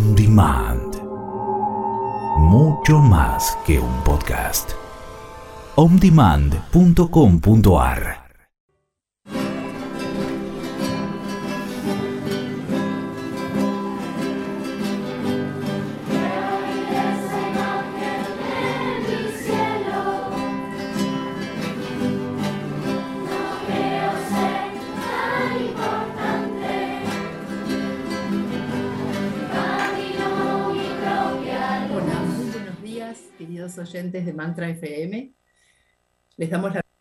On Demand. Mucho más que un podcast. ondemand.com.ar. Queridos oyentes de Mantra FM, les damos la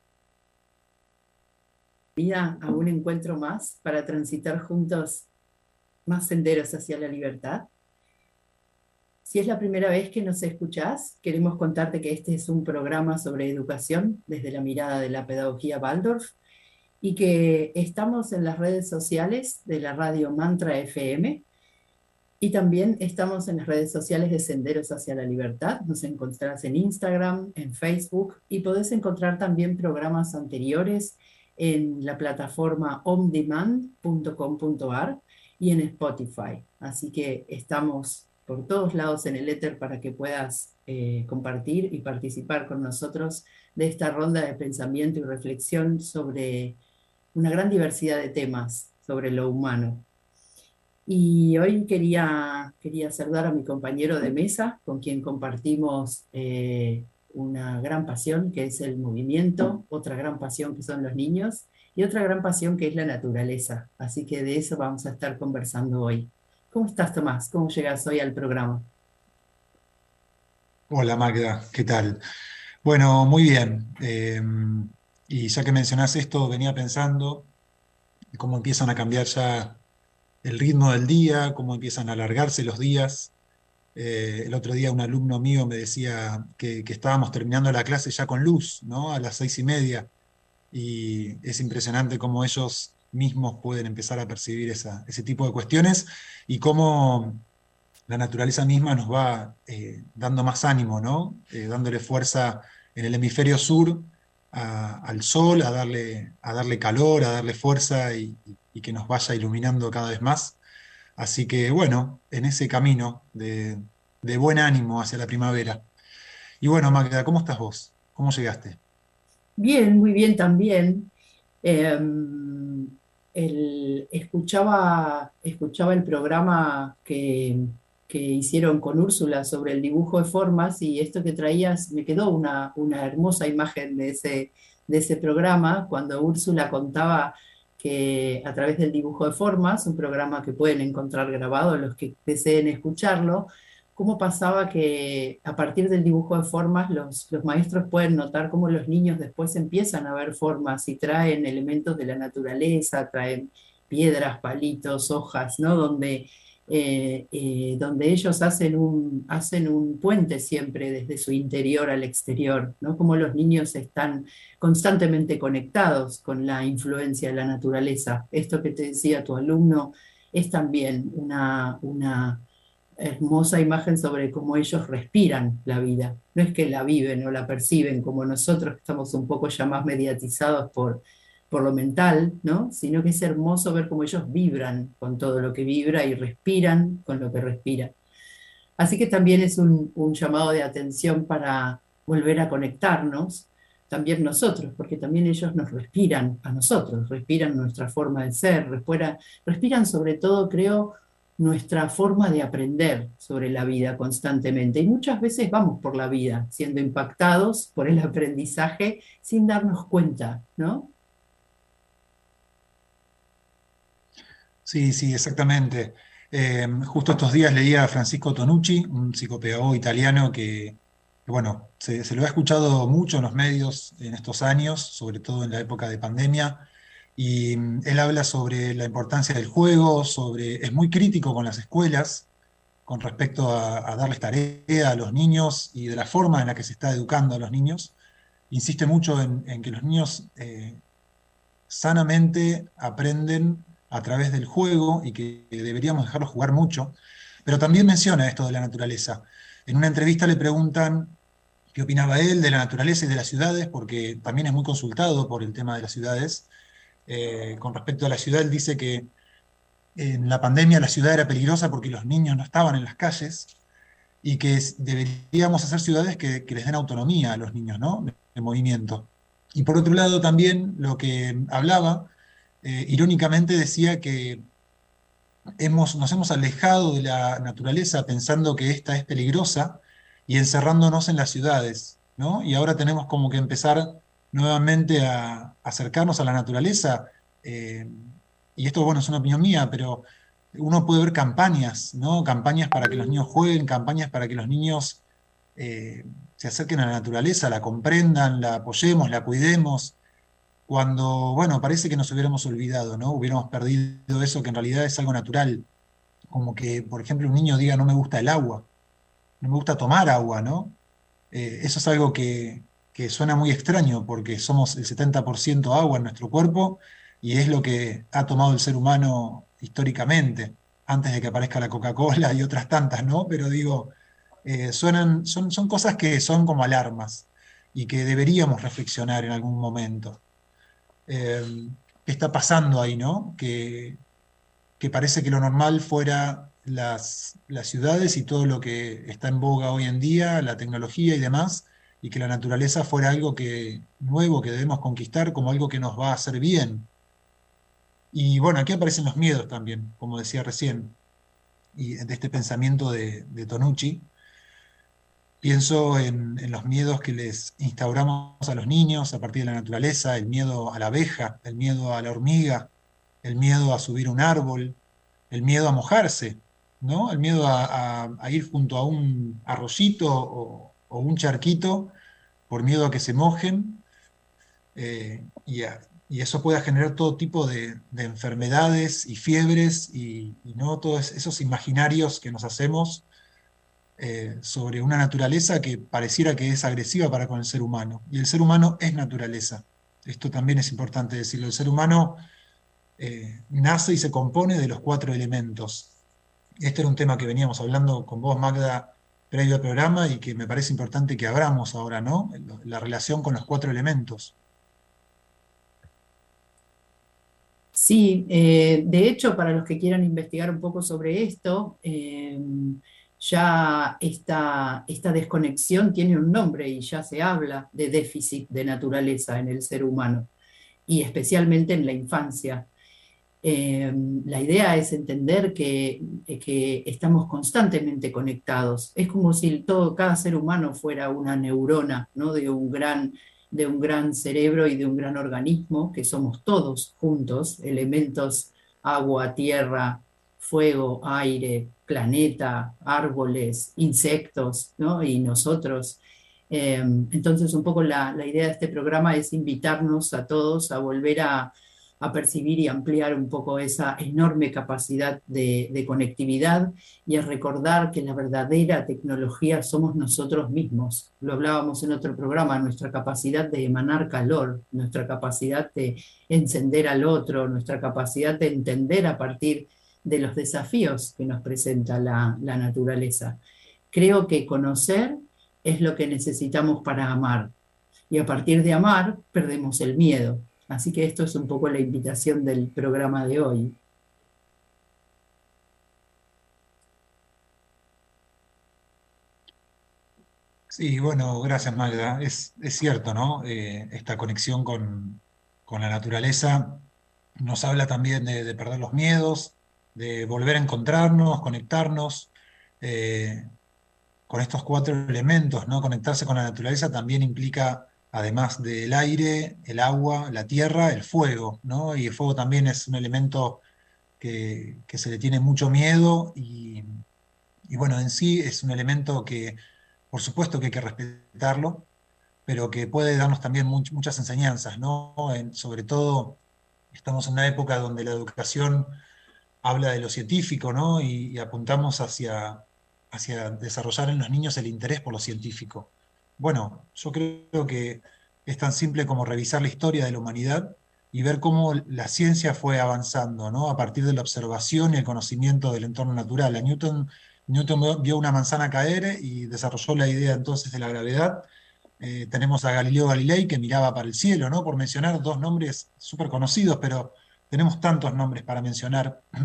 bienvenida a un encuentro más para transitar juntos más senderos hacia la libertad. Si es la primera vez que nos escuchás, queremos contarte que este es un programa sobre educación desde la mirada de la pedagogía Waldorf y que estamos en las redes sociales de la radio Mantra FM. Y también estamos en las redes sociales de Senderos hacia la Libertad. Nos encontrarás en Instagram, en Facebook, y podés encontrar también programas anteriores en la plataforma ondemand.com.ar y en Spotify. Así que estamos por todos lados en el éter para que puedas compartir y participar con nosotros de esta ronda de pensamiento y reflexión sobre una gran diversidad de temas sobre lo humano. Y hoy quería saludar a mi compañero de mesa, con quien compartimos una gran pasión, que es el movimiento, otra gran pasión que son los niños, y otra gran pasión que es la naturaleza. Así que de eso vamos a estar conversando hoy. ¿Cómo estás, Tomás? ¿Cómo llegas hoy al programa? Hola Magda, ¿qué tal? Bueno, muy bien. Y ya que mencionás esto, venía pensando cómo empiezan a cambiar ya el ritmo del día, cómo empiezan a alargarse los días. El otro día un alumno mío me decía que estábamos terminando la clase ya con luz, ¿no? A las 6:30. Y es impresionante cómo ellos mismos pueden empezar a percibir ese tipo de cuestiones y cómo la naturaleza misma nos va dando más ánimo, ¿no? Dándole fuerza en el hemisferio sur al sol, a darle calor, a darle fuerza y que nos vaya iluminando cada vez más. Así que bueno, en ese camino de buen ánimo hacia la primavera. Y bueno, Magda, ¿cómo estás vos? ¿Cómo llegaste? Bien, muy bien también. Eh, escuchaba el programa que hicieron con Úrsula sobre el dibujo de formas y esto que traías, me quedó una hermosa imagen de ese programa cuando Úrsula contaba que a través del dibujo de formas, un programa que pueden encontrar grabado los que deseen escucharlo, cómo pasaba que a partir del dibujo de formas los maestros pueden notar cómo los niños después empiezan a ver formas y traen elementos de la naturaleza, traen piedras, palitos, hojas, ¿no? Donde ellos hacen un puente siempre desde su interior al exterior, ¿no? Como los niños están constantemente conectados con la influencia de la naturaleza. Esto que te decía tu alumno es también una hermosa imagen sobre cómo ellos respiran la vida. No es que la viven o la perciben como nosotros, que estamos un poco ya más mediatizados por lo mental, ¿no? Sino que es hermoso ver cómo ellos vibran con todo lo que vibra y respiran con lo que respira. Así que también es un llamado de atención para volver a conectarnos, también nosotros, porque también ellos nos respiran a nosotros, respiran nuestra forma de ser, respiran sobre todo, creo, nuestra forma de aprender sobre la vida constantemente. Y muchas veces vamos por la vida siendo impactados por el aprendizaje sin darnos cuenta, ¿no? Sí, sí, exactamente. Justo estos días leía a Francisco Tonucci, un psicopedagogo italiano que, bueno, se lo ha escuchado mucho en los medios en estos años, sobre todo en la época de pandemia, y él habla sobre la importancia del juego, es muy crítico con las escuelas con respecto a darles tarea a los niños y de la forma en la que se está educando a los niños. Insiste mucho en que los niños sanamente aprenden a través del juego y que deberíamos dejarlos jugar mucho, pero también menciona esto de la naturaleza. En una entrevista le preguntan qué opinaba él de la naturaleza y de las ciudades, porque también es muy consultado por el tema de las ciudades. Con respecto a la ciudad, él dice que en la pandemia la ciudad era peligrosa porque los niños no estaban en las calles y que deberíamos hacer ciudades que les den autonomía a los niños, ¿no? De movimiento. Y por otro lado también lo que hablaba, irónicamente decía que nos hemos alejado de la naturaleza pensando que esta es peligrosa y encerrándonos en las ciudades, ¿no? Y ahora tenemos como que empezar nuevamente a acercarnos a la naturaleza. Y esto, bueno, es una opinión mía, pero uno puede ver campañas, ¿no? Campañas para que los niños jueguen, campañas para que los niños se acerquen a la naturaleza, la comprendan, la apoyemos, la cuidemos cuando, bueno, parece que nos hubiéramos olvidado, ¿no? Hubiéramos perdido eso que en realidad es algo natural. Como que, por ejemplo, un niño diga, no me gusta el agua, no me gusta tomar agua, ¿no? Eso es algo que suena muy extraño porque somos el 70% agua en nuestro cuerpo y es lo que ha tomado el ser humano históricamente, antes de que aparezca la Coca-Cola y otras tantas, ¿no? Pero digo, son cosas que son como alarmas y que deberíamos reflexionar en algún momento. ¿Qué está pasando ahí, no? Que parece que lo normal fuera las ciudades y todo lo que está en boga hoy en día, la tecnología y demás, y que la naturaleza fuera algo nuevo que debemos conquistar como algo que nos va a hacer bien. Y bueno, aquí aparecen los miedos también, como decía recién, y de este pensamiento de Tonucci. Pienso en los miedos que les instauramos a los niños a partir de la naturaleza, el miedo a la abeja, el miedo a la hormiga, el miedo a subir un árbol, el miedo a mojarse, ¿no? El miedo a ir junto a un arroyito o un charquito por miedo a que se mojen, y eso pueda generar todo tipo de enfermedades y fiebres y no todos esos imaginarios que nos hacemos sobre una naturaleza que pareciera que es agresiva para con el ser humano. Y el ser humano es naturaleza. Esto también es importante decirlo. El ser humano nace y se compone de los 4 elementos. Este era un tema que veníamos hablando con vos, Magda, previo al programa y que me parece importante que abramos ahora, ¿no? La relación con los 4 elementos. Sí, de hecho, para los que quieran investigar un poco sobre esto, ya esta desconexión tiene un nombre y ya se habla de déficit de naturaleza en el ser humano y especialmente en la infancia. La idea es entender que estamos constantemente conectados. Es como si cada ser humano fuera una neurona, ¿no? De un gran cerebro y de un gran organismo, que somos todos juntos, elementos, agua, tierra, fuego, aire, planeta, árboles, insectos, ¿no? Y nosotros. Entonces, un poco la idea de este programa es invitarnos a todos a volver a percibir y ampliar un poco esa enorme capacidad de conectividad y a recordar que la verdadera tecnología somos nosotros mismos. Lo hablábamos en otro programa, nuestra capacidad de emanar calor, nuestra capacidad de encender al otro, nuestra capacidad de entender a partir de los desafíos que nos presenta la naturaleza. Creo que conocer es lo que necesitamos para amar. Y a partir de amar, perdemos el miedo. Así que esto es un poco la invitación del programa de hoy. Sí, bueno, gracias Magda. Es cierto, ¿no? Esta conexión con la naturaleza nos habla también de perder los miedos, de volver a encontrarnos, conectarnos con estos 4 elementos, ¿no? Conectarse con la naturaleza también implica, además del aire, el agua, la tierra, el fuego, ¿no? Y el fuego también es un elemento que se le tiene mucho miedo y bueno, en sí es un elemento que, por supuesto que hay que respetarlo, pero que puede darnos también muchas enseñanzas, ¿no? Sobre todo, estamos en una época donde la educación habla de lo científico, ¿no? Y apuntamos hacia desarrollar en los niños el interés por lo científico. Bueno, yo creo que es tan simple como revisar la historia de la humanidad y ver cómo la ciencia fue avanzando, ¿no? A partir de la observación y el conocimiento del entorno natural. Newton vio una manzana caer y desarrolló la idea entonces de la gravedad. Tenemos a Galileo Galilei que miraba para el cielo, ¿no? Por mencionar 2 nombres súper conocidos, pero tenemos tantos nombres para mencionar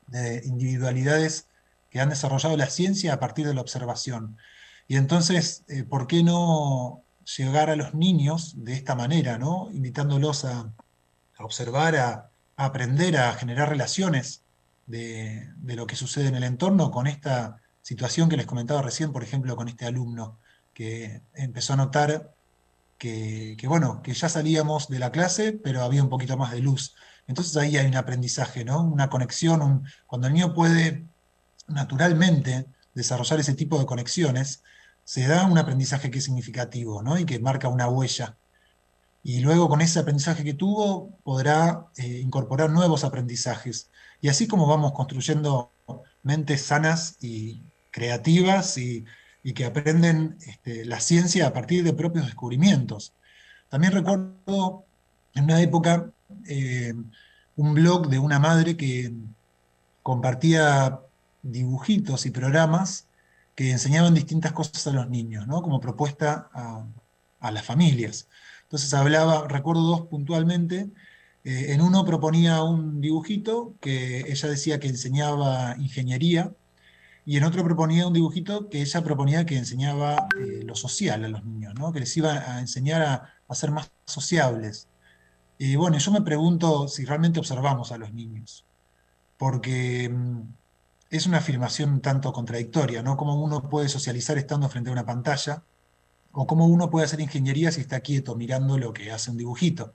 de individualidades que han desarrollado la ciencia a partir de la observación. Y entonces, ¿por qué no llegar a los niños de esta manera, ¿no? Invitándolos a observar, a aprender, a generar relaciones de lo que sucede en el entorno con esta situación que les comentaba recién, por ejemplo, con este alumno que empezó a notar bueno, que ya salíamos de la clase, pero había un poquito más de luz. Entonces ahí hay un aprendizaje, ¿no? Una conexión, cuando el niño puede naturalmente desarrollar ese tipo de conexiones, se da un aprendizaje que es significativo, ¿no? Y que marca una huella. Y luego con ese aprendizaje que tuvo, podrá incorporar nuevos aprendizajes. Y así como vamos construyendo mentes sanas y creativas y que aprenden la ciencia a partir de propios descubrimientos. También recuerdo en una época eh, un blog de una madre que compartía dibujitos y programas que enseñaban distintas cosas a los niños, ¿no? Como propuesta a las familias. Entonces hablaba, recuerdo dos puntualmente, en uno proponía un dibujito que ella decía que enseñaba ingeniería, y en otro proponía un dibujito que ella proponía que enseñaba lo social a los niños, ¿no? Que les iba a enseñar a ser más sociables. Y bueno, yo me pregunto si realmente observamos a los niños, porque es una afirmación un tanto contradictoria, ¿no? Cómo uno puede socializar estando frente a una pantalla, o cómo uno puede hacer ingeniería si está quieto mirando lo que hace un dibujito.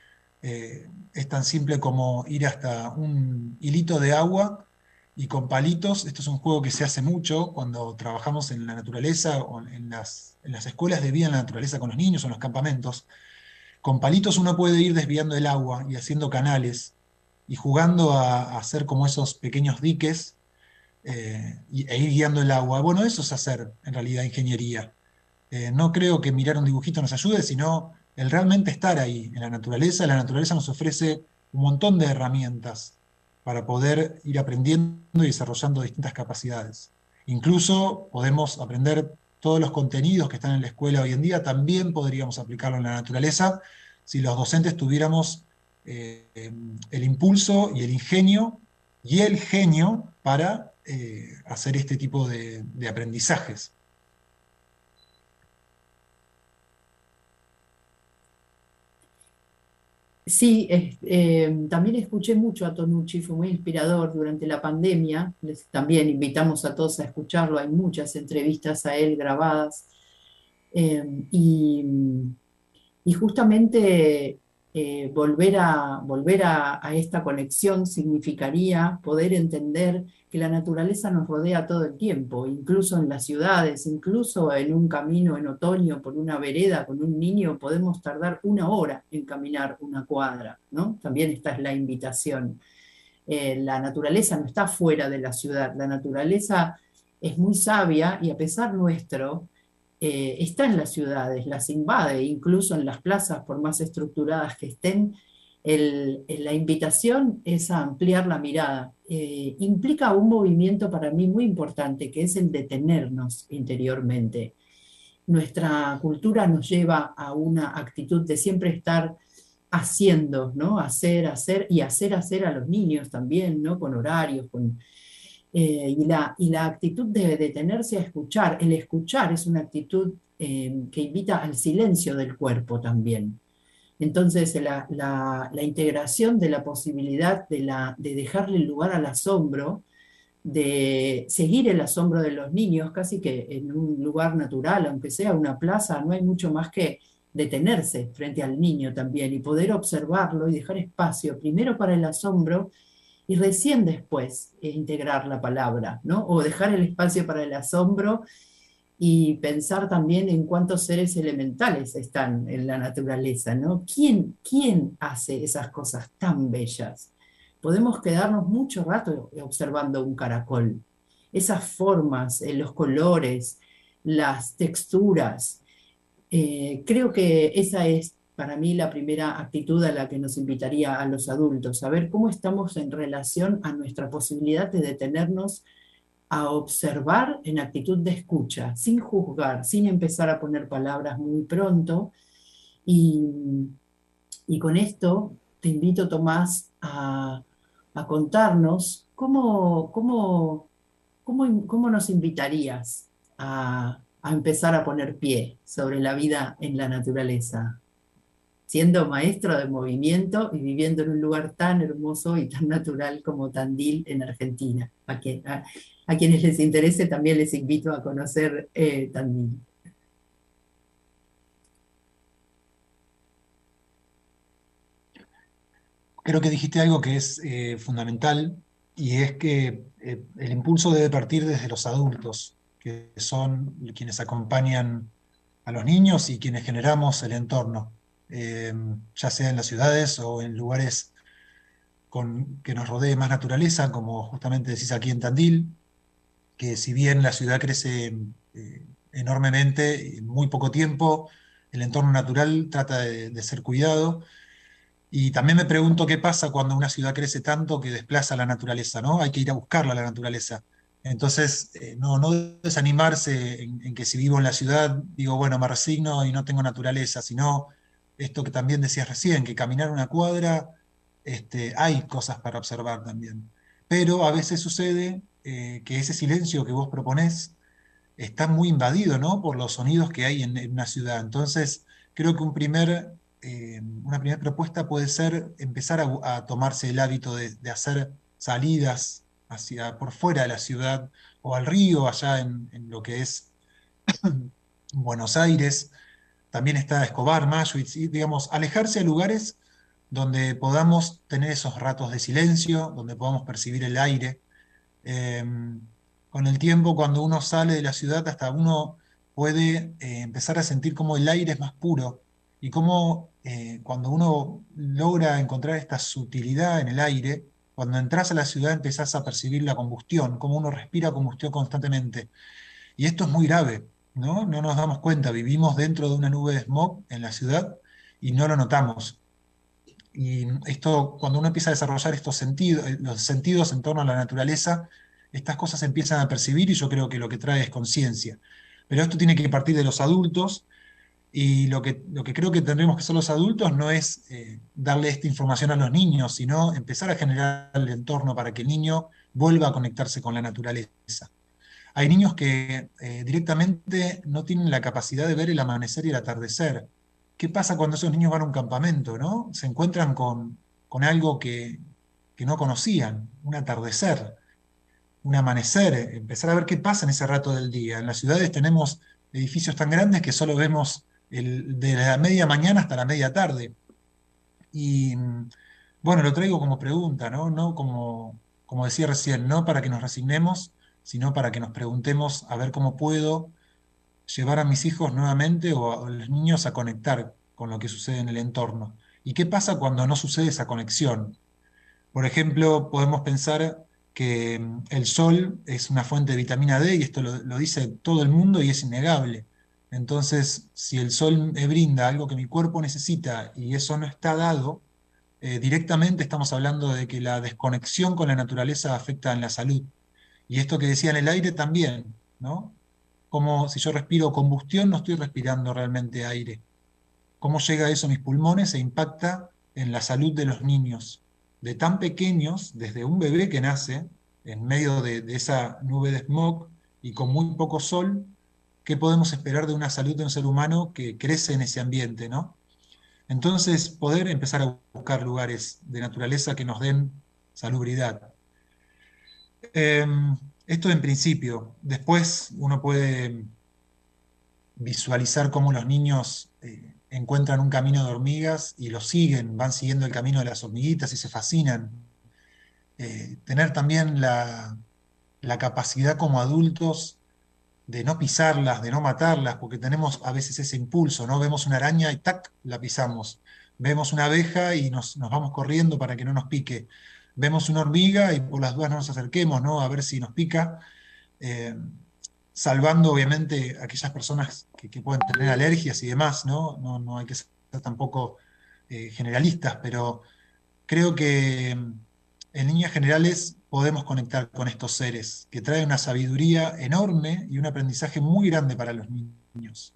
Es tan simple como ir hasta un hilito de agua y con palitos. Esto es un juego que se hace mucho cuando trabajamos en la naturaleza o en las escuelas de vida en la naturaleza con los niños o en los campamentos. Con palitos uno puede ir desviando el agua y haciendo canales y jugando a hacer como esos pequeños diques e ir guiando el agua. Bueno, eso es hacer en realidad ingeniería. No creo que mirar un dibujito nos ayude, sino el realmente estar ahí en la naturaleza. La naturaleza nos ofrece un montón de herramientas para poder ir aprendiendo y desarrollando distintas capacidades. Incluso podemos aprender todos los contenidos que están en la escuela hoy en día, también podríamos aplicarlo en la naturaleza si los docentes tuviéramos el impulso y el ingenio y el genio para hacer este tipo de aprendizajes. Sí, también escuché mucho a Tonucci, fue muy inspirador durante la pandemia. También invitamos a todos a escucharlo, hay muchas entrevistas a él grabadas. Eh, y, y justamente volver a esta conexión significaría poder entender que la naturaleza nos rodea todo el tiempo, incluso en las ciudades, incluso en un camino en otoño por una vereda con un niño, podemos tardar 1 hora en caminar una cuadra, ¿no? También esta es la invitación. La naturaleza no está fuera de la ciudad, la naturaleza es muy sabia y a pesar nuestro, está en las ciudades, las invade, incluso en las plazas, por más estructuradas que estén. La invitación es a ampliar la mirada. Implica un movimiento para mí muy importante, que es el detenernos interiormente. Nuestra cultura nos lleva a una actitud de siempre estar haciendo, ¿no? Hacer y hacer a los niños también, ¿no? Con horarios, y la actitud de detenerse a escuchar. El escuchar es una actitud que invita al silencio del cuerpo también. Entonces, la integración de la posibilidad de dejarle lugar al asombro, de seguir el asombro de los niños, casi que en un lugar natural, aunque sea una plaza, no hay mucho más que detenerse frente al niño también y poder observarlo y dejar espacio primero para el asombro y recién después integrar la palabra, ¿no? O dejar el espacio para el asombro y pensar también en cuántos seres elementales están en la naturaleza, ¿no? ¿Quién hace esas cosas tan bellas? Podemos quedarnos mucho rato observando un caracol, esas formas, los colores, las texturas. Creo que esa es para mí la primera actitud a la que nos invitaría a los adultos, saber cómo estamos en relación a nuestra posibilidad de detenernos a observar en actitud de escucha, sin juzgar, sin empezar a poner palabras muy pronto. Y, y con esto te invito, Tomás, a a contarnos cómo nos invitarías a empezar a poner pie sobre la vida en la naturaleza, siendo maestro de movimiento y viviendo en un lugar tan hermoso y tan natural como Tandil en Argentina. A quienes les interese también les invito a conocer Tandil. Creo que dijiste algo que es fundamental y es que el impulso debe partir desde los adultos, que son quienes acompañan a los niños y quienes generamos el entorno, ya sea en las ciudades o en lugares que nos rodee más naturaleza, como justamente decís aquí en Tandil, que si bien la ciudad crece enormemente en muy poco tiempo, el entorno natural trata de ser cuidado. Y también me pregunto qué pasa cuando una ciudad crece tanto que desplaza la naturaleza, ¿no? Hay que ir a buscarla, la naturaleza. Entonces, no desanimarse en que si vivo en la ciudad, digo, bueno, me resigno y no tengo naturaleza, sino esto que también decías recién, que caminar una cuadra, hay cosas para observar también. Pero a veces sucede que ese silencio que vos proponés está muy invadido, ¿no? Por los sonidos que hay en una ciudad. Entonces, creo que una primera propuesta puede ser empezar a tomarse el hábito de hacer salidas por fuera de la ciudad o al río, allá en lo que es Buenos Aires. También está Escobar, Maswitz, y digamos, alejarse de lugares donde podamos tener esos ratos de silencio, donde podamos percibir el aire. Eh, con el tiempo, cuando uno sale de la ciudad, hasta uno puede empezar a sentir cómo el aire es más puro y cómo cuando uno logra encontrar esta sutilidad en el aire, cuando entras a la ciudad empezás a percibir la combustión, cómo uno respira combustión constantemente. Y esto es muy grave, ¿no? No nos damos cuenta, vivimos dentro de una nube de smog en la ciudad y no lo notamos. Y esto, cuando uno empieza a desarrollar estos sentidos, los sentidos en torno a la naturaleza, estas cosas se empiezan a percibir y yo creo que lo que trae es conciencia. Pero esto tiene que partir de los adultos y lo que creo que tendremos que hacer los adultos no es darle esta información a los niños, sino empezar a generar el entorno para que el niño vuelva a conectarse con la naturaleza. Hay niños que directamente no tienen la capacidad de ver el amanecer y el atardecer. ¿Qué pasa cuando esos niños van a un campamento, ¿no? Se encuentran con algo que no conocían, un atardecer, un amanecer, empezar a ver qué pasa en ese rato del día. En las ciudades tenemos edificios tan grandes que solo vemos de la media mañana hasta la media tarde. Y bueno, lo traigo como pregunta, ¿no? No como decía recién, no para que nos resignemos, sino para que nos preguntemos a ver cómo puedo llevar a mis hijos nuevamente o a los niños a conectar con lo que sucede en el entorno. ¿Y qué pasa cuando no sucede esa conexión? Por ejemplo, podemos pensar que el sol es una fuente de vitamina D y esto lo dice todo el mundo y es innegable. Entonces, si el sol me brinda algo que mi cuerpo necesita y eso no está dado, directamente estamos hablando de que la desconexión con la naturaleza afecta en la salud. Y esto que decía en el aire también, ¿no? Como si yo respiro combustión, no estoy respirando realmente aire. ¿Cómo llega eso a mis pulmones e impacta en la salud de los niños? De tan pequeños, desde un bebé que nace en medio de esa nube de smog y con muy poco sol, ¿qué podemos esperar de una salud de un ser humano que crece en ese ambiente, ¿no? Entonces, poder empezar a buscar lugares de naturaleza que nos den salubridad. Eh, Esto en principio. Después uno puede visualizar cómo los niños encuentran un camino de hormigas y lo siguen, van siguiendo el camino de las hormiguitas y se fascinan. Tener también la capacidad como adultos de no pisarlas, de no matarlas, porque tenemos a veces ese impulso, ¿no? Vemos una araña y ¡tac! La pisamos. Vemos una abeja y nos vamos corriendo para que no nos pique. Vemos una hormiga y por las dudas no nos acerquemos, ¿no? A ver si nos pica. Eh, Salvando obviamente a aquellas personas que pueden tener alergias y demás, ¿no? No hay que ser tampoco generalistas, pero creo que en líneas generales podemos conectar con estos seres que traen una sabiduría enorme y un aprendizaje muy grande para los niños.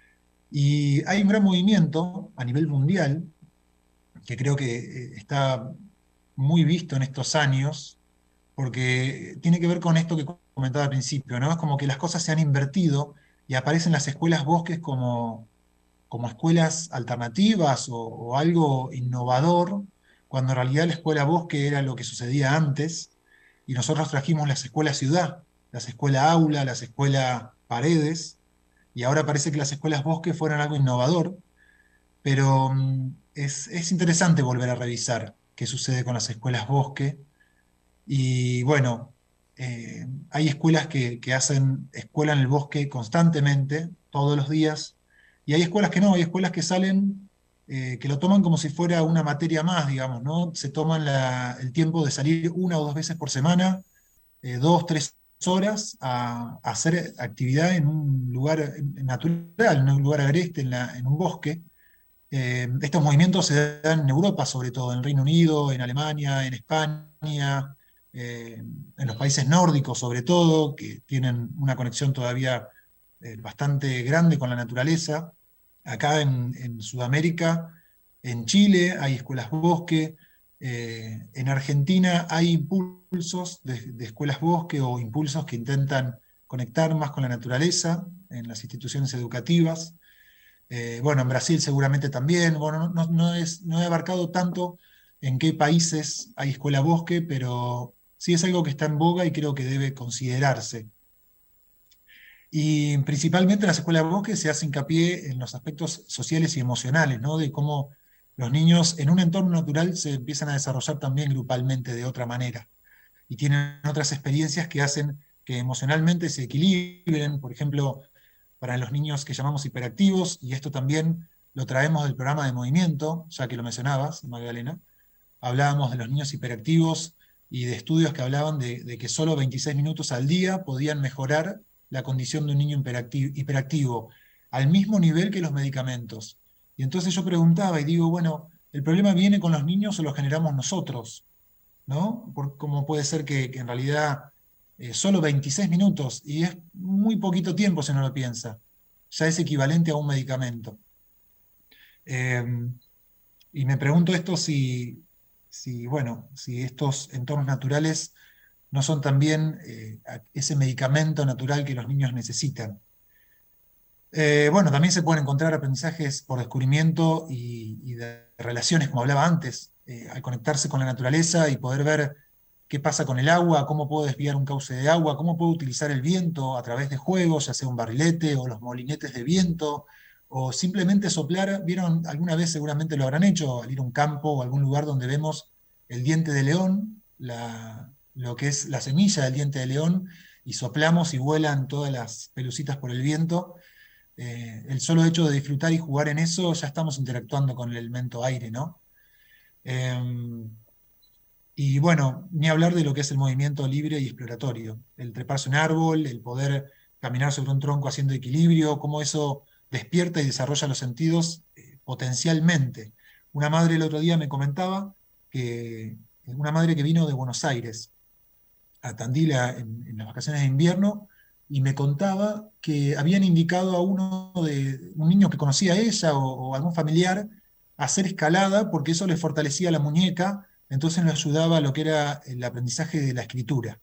Y hay un gran movimiento a nivel mundial que creo que está muy visto en estos años, porque tiene que ver con esto que comentaba al principio, ¿no? Es como que las cosas se han invertido y aparecen las escuelas bosques como escuelas alternativas o algo innovador, cuando en realidad la escuela bosque era lo que sucedía antes, y nosotros trajimos las escuelas ciudad, las escuelas aula, las escuelas paredes, y ahora parece que las escuelas bosque fueran algo innovador, pero es interesante volver a revisar qué sucede con las escuelas bosque. Y bueno, hay escuelas que hacen escuela en el bosque constantemente, todos los días, y hay escuelas que no, hay escuelas que salen, que lo toman como si fuera una materia más, digamos, ¿no? Se toman el tiempo de salir una o dos veces por semana, 2, 3 horas, a hacer actividad en un lugar natural, en un lugar agreste, en un bosque. Estos movimientos se dan en Europa, sobre todo, en el Reino Unido, en Alemania, en España, en los países nórdicos, sobre todo, que tienen una conexión todavía bastante grande con la naturaleza. Acá en Sudamérica, en Chile, hay escuelas bosque. En Argentina hay impulsos de escuelas bosque o impulsos que intentan conectar más con la naturaleza en las instituciones educativas. Bueno, en Brasil seguramente también. Bueno, no he abarcado tanto en qué países hay escuela bosque, pero sí es algo que está en boga y creo que debe considerarse. Y principalmente en las escuelas bosque se hace hincapié en los aspectos sociales y emocionales, ¿no? De cómo los niños en un entorno natural se empiezan a desarrollar también grupalmente de otra manera y tienen otras experiencias que hacen que emocionalmente se equilibren. Por ejemplo, para los niños que llamamos hiperactivos, y esto también lo traemos del programa de movimiento, ya que lo mencionabas, Magdalena, hablábamos de los niños hiperactivos y de estudios que hablaban de que solo 26 minutos al día podían mejorar la condición de un niño hiperactivo, al mismo nivel que los medicamentos. Y entonces yo preguntaba y digo, bueno, ¿el problema viene con los niños o lo generamos nosotros? ¿No? ¿Cómo puede ser que en realidad solo 26 minutos, y es muy poquito tiempo si uno lo piensa, ya es equivalente a un medicamento? Eh, y me pregunto esto bueno, si estos entornos naturales no son también ese medicamento natural que los niños necesitan. Bueno, también se pueden encontrar aprendizajes por descubrimiento y de relaciones, como hablaba antes, al conectarse con la naturaleza y poder ver qué pasa con el agua, cómo puedo desviar un cauce de agua, cómo puedo utilizar el viento a través de juegos, ya sea un barrilete o los molinetes de viento, o simplemente soplar. ¿Vieron alguna vez, seguramente lo habrán hecho, al ir a un campo o algún lugar donde vemos el diente de león, lo que es la semilla del diente de león, y soplamos y vuelan todas las pelucitas por el viento? El solo hecho de disfrutar y jugar en eso, ya estamos interactuando con el elemento aire, ¿no? Eh, y bueno, ni hablar de lo que es el movimiento libre y exploratorio, el treparse un árbol, el poder caminar sobre un tronco haciendo equilibrio, cómo eso despierta y desarrolla los sentidos potencialmente. Una madre el otro día me comentaba que una madre que vino de Buenos Aires a Tandil en las vacaciones de invierno, y me contaba que habían indicado a un niño que conocía a ella o algún familiar a hacer escalada porque eso le fortalecía la muñeca, entonces le ayudaba a lo que era el aprendizaje de la escritura.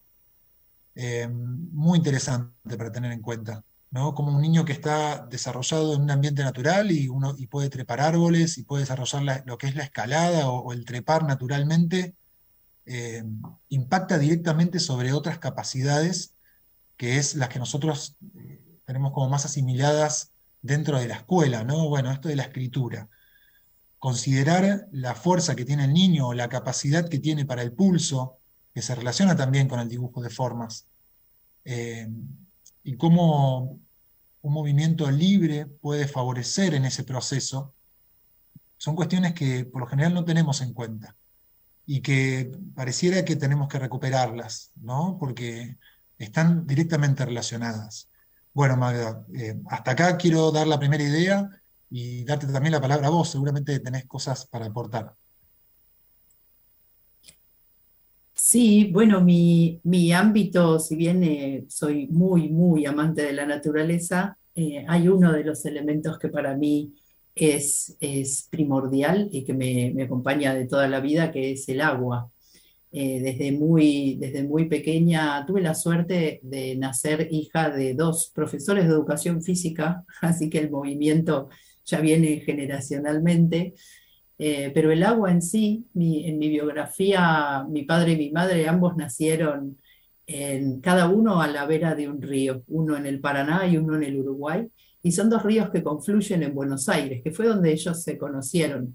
Muy interesante para tener en cuenta, ¿no? Como un niño que está desarrollado en un ambiente natural y puede trepar árboles y puede desarrollar lo que es la escalada o el trepar naturalmente, eh, impacta directamente sobre otras capacidades, que es las que nosotros tenemos como más asimiladas dentro de la escuela, ¿no? Bueno, esto de la escritura. Considerar la fuerza que tiene el niño o la capacidad que tiene para el pulso, que se relaciona también con el dibujo de formas, eh, y cómo un movimiento libre puede favorecer en ese proceso, son cuestiones que por lo general no tenemos en cuenta y que pareciera que tenemos que recuperarlas, ¿no? Porque están directamente relacionadas. Bueno, Magda, hasta acá quiero dar la primera idea y darte también la palabra a vos, seguramente tenés cosas para aportar. Sí, bueno, mi ámbito, si bien soy muy, muy amante de la naturaleza, hay uno de los elementos que para mí es primordial y que me acompaña de toda la vida, que es el agua. desde muy pequeña tuve la suerte de nacer hija de dos profesores de educación física, así que el movimiento ya viene generacionalmente. Pero el agua en sí, en mi biografía, mi padre y mi madre ambos nacieron cada uno a la vera de un río, uno en el Paraná y uno en el Uruguay, y son dos ríos que confluyen en Buenos Aires, que fue donde ellos se conocieron.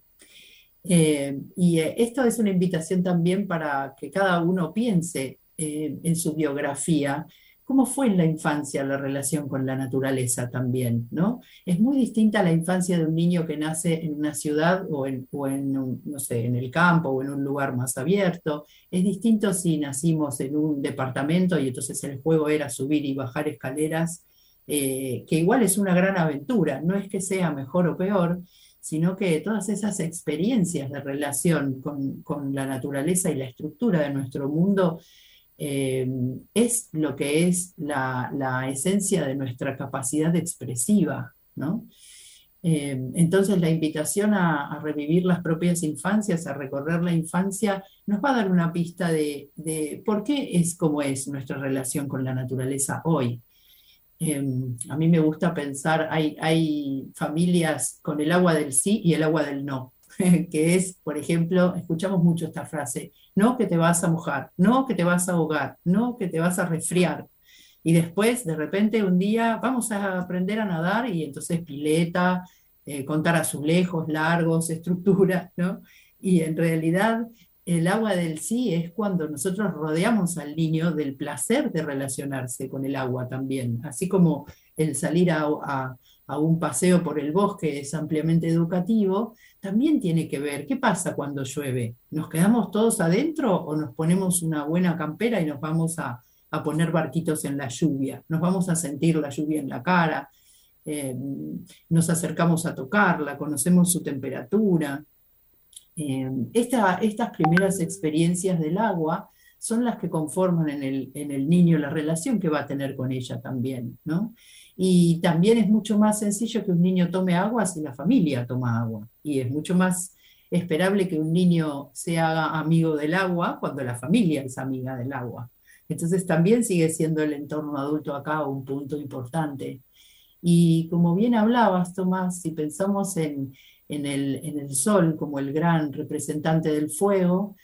Esto es una invitación también para que cada uno piense en su biografía, cómo fue en la infancia la relación con la naturaleza también, ¿no? Es muy distinta la infancia de un niño que nace en una ciudad no sé, en el campo o en un lugar más abierto. Es distinto si nacimos en un departamento y entonces el juego era subir y bajar escaleras, que igual es una gran aventura, no es que sea mejor o peor, sino que todas esas experiencias de relación con la naturaleza y la estructura de nuestro mundo eh, es lo que es la esencia de nuestra capacidad expresiva, ¿no? Entonces la invitación a revivir las propias infancias, a recorrer la infancia, nos va a dar una pista de por qué es como es nuestra relación con la naturaleza hoy. A mí me gusta pensar, hay familias con el agua del sí y el agua del no, que es, por ejemplo, escuchamos mucho esta frase, no que te vas a mojar, no que te vas a ahogar, no que te vas a resfriar. Y después, de repente, un día vamos a aprender a nadar y entonces pileta, contar azulejos largos, estructura, ¿no? Y en realidad el agua del sí es cuando nosotros rodeamos al niño del placer de relacionarse con el agua también, así como el salir a un paseo por el bosque es ampliamente educativo, también tiene que ver qué pasa cuando llueve. ¿Nos quedamos todos adentro o nos ponemos una buena campera y nos vamos a poner barquitos en la lluvia? Nos vamos a sentir la lluvia en la cara, eh, nos acercamos a tocarla, conocemos su temperatura. Estas primeras experiencias del agua son las que conforman en el niño la relación que va a tener con ella también, ¿no? Y también es mucho más sencillo que un niño tome agua si la familia toma agua. Y es mucho más esperable que un niño se haga amigo del agua cuando la familia es amiga del agua. Entonces también sigue siendo el entorno adulto acá un punto importante. Y como bien hablabas, Tomás, si pensamos en el sol como el gran representante del fuego,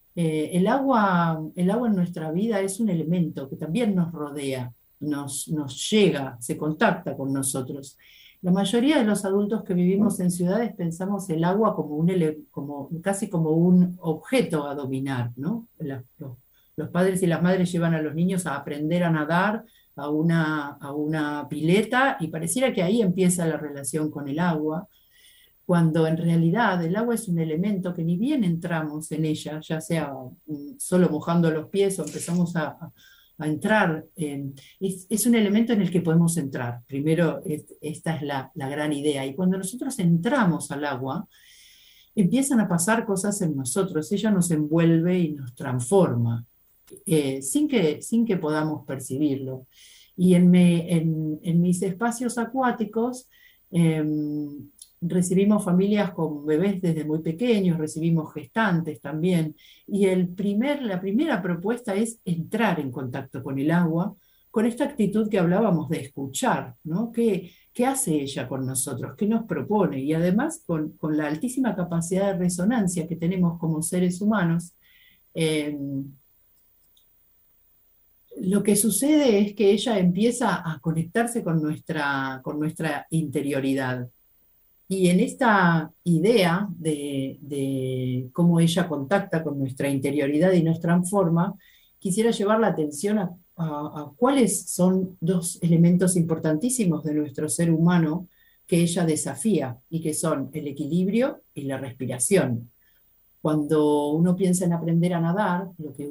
el agua en nuestra vida es un elemento que también nos rodea, nos llega, se contacta con nosotros. La mayoría de los adultos que vivimos en ciudades pensamos el agua como casi como un objeto a dominar, ¿no? Los padres y las madres llevan a los niños a aprender a nadar a una pileta y pareciera que ahí empieza la relación con el agua, cuando en realidad el agua es un elemento que ni bien entramos en ella, ya sea solo mojando los pies o empezamos a entrar, es un elemento en el que podemos entrar. Primero, esta es la gran idea. Y cuando nosotros entramos al agua, empiezan a pasar cosas en nosotros, ella nos envuelve y nos transforma, sin que podamos percibirlo. Y en mis espacios acuáticos, eh, recibimos familias con bebés desde muy pequeños, recibimos gestantes también, y la primera propuesta es entrar en contacto con el agua, con esta actitud que hablábamos de escuchar, ¿no? ¿Qué hace ella con nosotros? ¿Qué nos propone? Y además con la altísima capacidad de resonancia que tenemos como seres humanos, eh, lo que sucede es que ella empieza a conectarse con nuestra interioridad. Y en esta idea de cómo ella contacta con nuestra interioridad y nos transforma, quisiera llevar la atención a cuáles son dos elementos importantísimos de nuestro ser humano que ella desafía y que son el equilibrio y la respiración. Cuando uno piensa en aprender a nadar,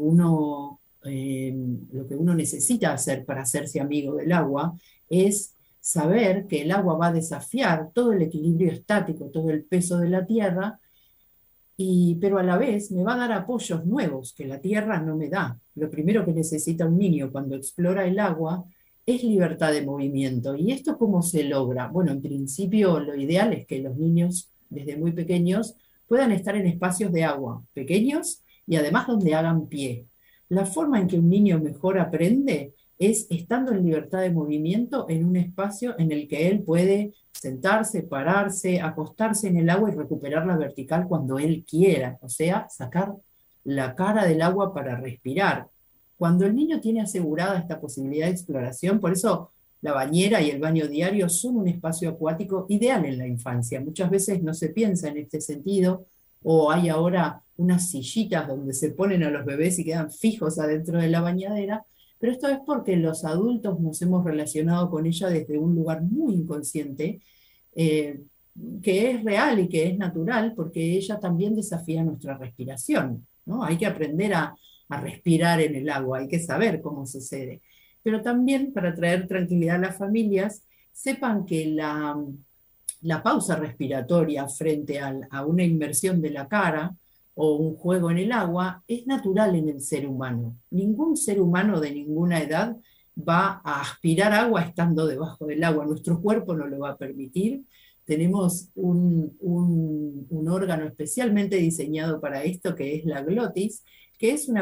lo que uno necesita hacer para hacerse amigo del agua es saber que el agua va a desafiar todo el equilibrio estático, todo el peso de la tierra, pero a la vez me va a dar apoyos nuevos que la tierra no me da. Lo primero que necesita un niño cuando explora el agua es libertad de movimiento. ¿Y esto cómo se logra? Bueno, en principio lo ideal es que los niños desde muy pequeños puedan estar en espacios de agua pequeños y además donde hagan pie. La forma en que un niño mejor aprende es estando en libertad de movimiento en un espacio en el que él puede sentarse, pararse, acostarse en el agua y recuperar la vertical cuando él quiera, o sea, sacar la cara del agua para respirar. Cuando el niño tiene asegurada esta posibilidad de exploración, por eso la bañera y el baño diario son un espacio acuático ideal en la infancia. Muchas veces no se piensa en este sentido, o hay ahora unas sillitas donde se ponen a los bebés y quedan fijos adentro de la bañadera, pero esto es porque los adultos nos hemos relacionado con ella desde un lugar muy inconsciente, eh, que es real y que es natural, porque ella también desafía nuestra respiración, ¿no? Hay que aprender a respirar en el agua, hay que saber cómo sucede. Pero también, para traer tranquilidad a las familias, sepan que la pausa respiratoria frente a una inmersión de la cara o un juego en el agua es natural en el ser humano. Ningún ser humano de ninguna edad va a aspirar agua estando debajo del agua. Nuestro cuerpo no lo va a permitir. Tenemos un órgano especialmente diseñado para esto, que es la glotis, que es